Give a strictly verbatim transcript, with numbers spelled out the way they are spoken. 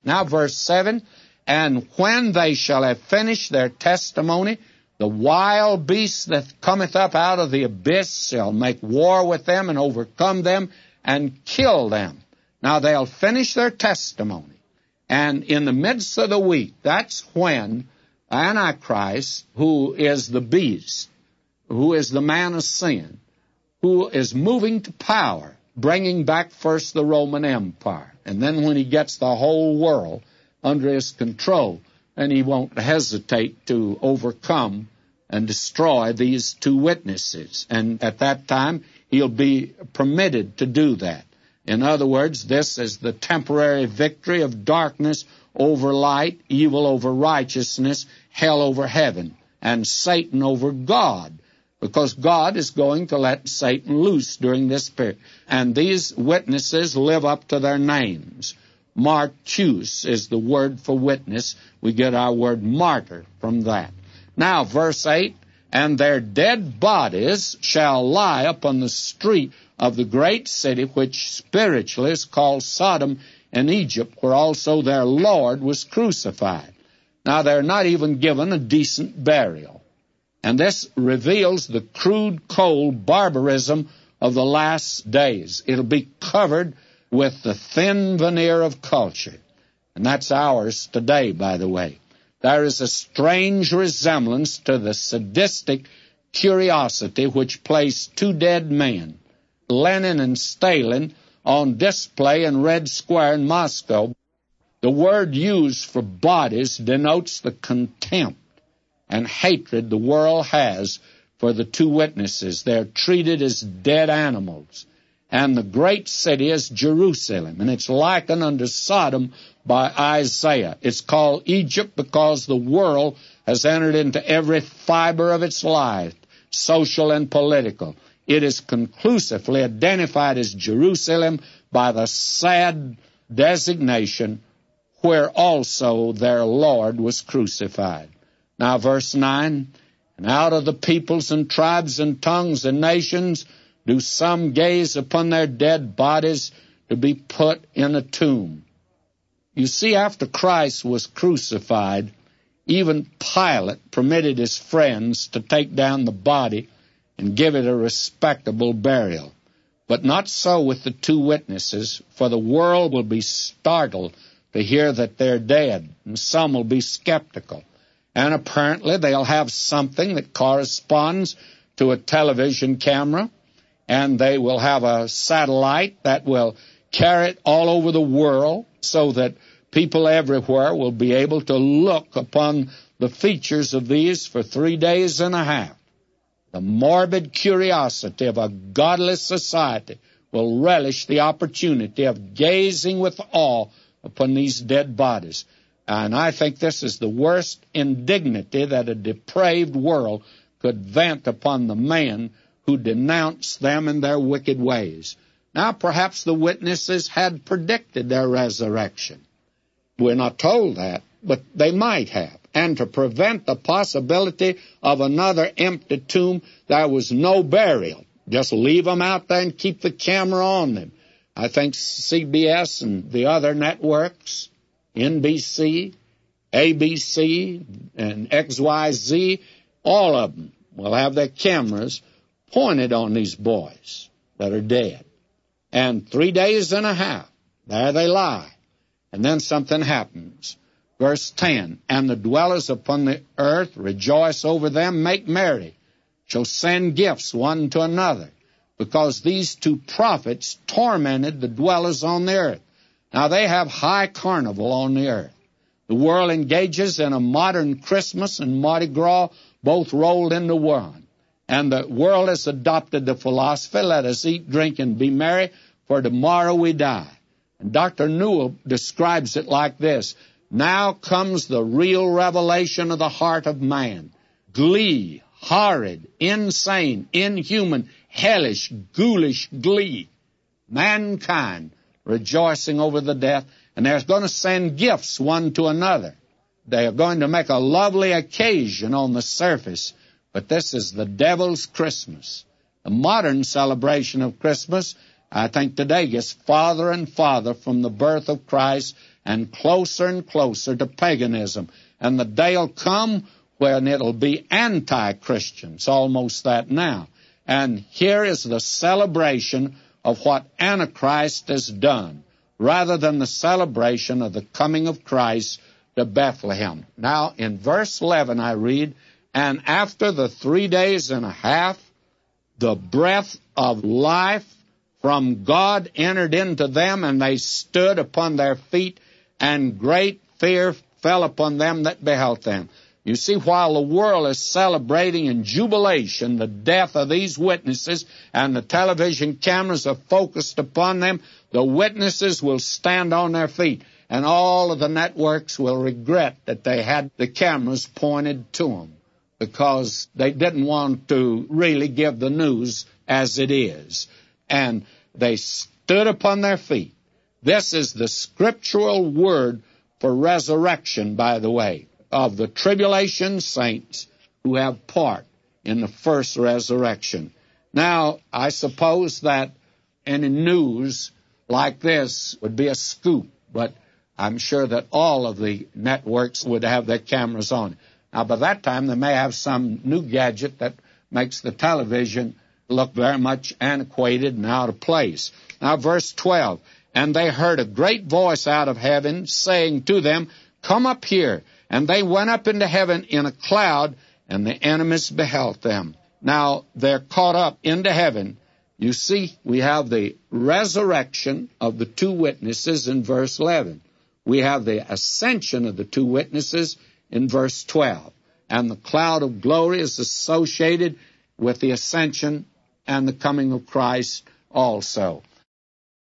Now verse seven, and when they shall have finished their testimony, the wild beast that cometh up out of the abyss shall make war with them and overcome them and kill them. Now they'll finish their testimony. And in the midst of the week, that's when Antichrist, who is the beast, who is the man of sin, who is moving to power, bringing back first the Roman Empire. And then when he gets the whole world under his control, then he won't hesitate to overcome and destroy these two witnesses. And at that time, he'll be permitted to do that. In other words, this is the temporary victory of darkness over light, evil over righteousness, hell over heaven, and Satan over God, because God is going to let Satan loose during this period. And these witnesses live up to their names. Martus is the word for witness. We get our word martyr from that. Now, verse eight, and their dead bodies shall lie upon the street of the great city, which spiritually is called Sodom in Egypt, where also their Lord was crucified. Now, they're not even given a decent burial. And this reveals the crude, cold barbarism of the last days. It'll be covered with the thin veneer of culture. And that's ours today, by the way. There is a strange resemblance to the sadistic curiosity which placed two dead men, Lenin and Stalin, on display in Red Square in Moscow. The word used for bodies denotes the contempt and hatred the world has for the two witnesses. They're treated as dead animals. And the great city is Jerusalem, and it's likened unto Sodom by Isaiah. It's called Egypt because the world has entered into every fiber of its life, social and political. It is conclusively identified as Jerusalem by the sad designation where also their Lord was crucified. Now, verse nine, and out of the peoples and tribes and tongues and nations do some gaze upon their dead bodies to be put in a tomb. You see, after Christ was crucified, even Pilate permitted his friends to take down the body and give it a respectable burial. But not so with the two witnesses, for the world will be startled to hear that they're dead, and some will be skeptical. And apparently they'll have something that corresponds to a television camera, and they will have a satellite that will carry it all over the world so that people everywhere will be able to look upon the features of these for three days and a half. The morbid curiosity of a godless society will relish the opportunity of gazing with awe upon these dead bodies. And I think this is the worst indignity that a depraved world could vent upon the man who denounced them in their wicked ways. Now, perhaps the witnesses had predicted their resurrection. We're not told that, but they might have. And to prevent the possibility of another empty tomb, there was no burial. Just leave them out there and keep the camera on them. I think C B S and the other networks, N B C, A B C, and X Y Z, all of them will have their cameras pointed on these boys that are dead. And three days and a half, there they lie. And then something happens. Verse ten, and the dwellers upon the earth rejoice over them, make merry, shall send gifts one to another, because these two prophets tormented the dwellers on the earth. Now they have high carnival on the earth. The world engages in a modern Christmas and Mardi Gras, both rolled into one. And the world has adopted the philosophy, let us eat, drink, and be merry, for tomorrow we die. And Doctor Newell describes it like this: now comes the real revelation of the heart of man. Glee, horrid, insane, inhuman, hellish, ghoulish glee. Mankind rejoicing over the death, and they're going to send gifts one to another. They are going to make a lovely occasion on the surface, but this is the devil's Christmas. The modern celebration of Christmas, I think today, gets farther and farther from the birth of Christ and closer and closer to paganism. And the day will come when it'll be anti-Christian. It's almost that now. And here is the celebration of what Antichrist has done, rather than the celebration of the coming of Christ to Bethlehem. Now, in verse eleven I read, "And after the three days and a half, the breath of life from God entered into them, and they stood upon their feet, and great fear fell upon them that beheld them." You see, while the world is celebrating in jubilation the death of these witnesses, and the television cameras are focused upon them, the witnesses will stand on their feet, and all of the networks will regret that they had the cameras pointed to them, because they didn't want to really give the news as it is. And they stood upon their feet. This is the scriptural word for resurrection, by the way, of the tribulation saints who have part in the first resurrection. Now, I suppose that any news like this would be a scoop, but I'm sure that all of the networks would have their cameras on. Now, by that time, they may have some new gadget that makes the television look very much antiquated and out of place. Now, verse twelve, "And they heard a great voice out of heaven, saying to them, Come up here. And they went up into heaven in a cloud, and the enemies beheld them." Now, they're caught up into heaven. You see, we have the resurrection of the two witnesses in verse eleven. We have the ascension of the two witnesses in verse twelve. And the cloud of glory is associated with the ascension and the coming of Christ also.